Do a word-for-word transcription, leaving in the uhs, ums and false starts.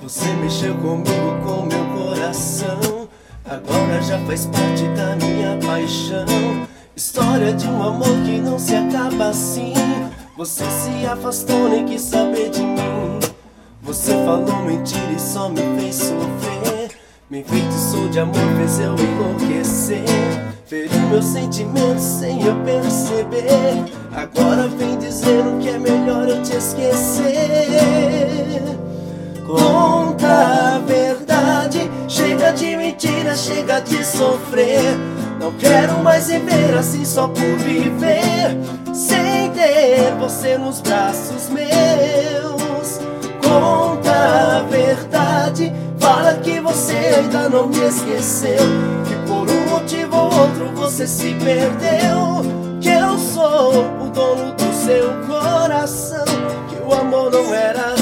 Você mexeu comigo, com meu coração. Agora já faz parte da minha paixão. História de um amor que não se acaba assim. Você se afastou, nem quis saber de mim. Você falou mentira e só me fez sofrer. Me enfeitiçou de amor, fez eu enlouquecer. Feriu meus sentimentos sem eu perceber. Agora vem dizendo que é melhor eu te esquecer. Conta a verdade, chega de mentira, chega de sofrer. Não quero mais viver assim só por viver, sem ter você nos braços meus. Conta a verdade, fala que você ainda não me esqueceu, que por um motivo ou outro você se perdeu. Que eu sou o dono do seu coração, que o amor não era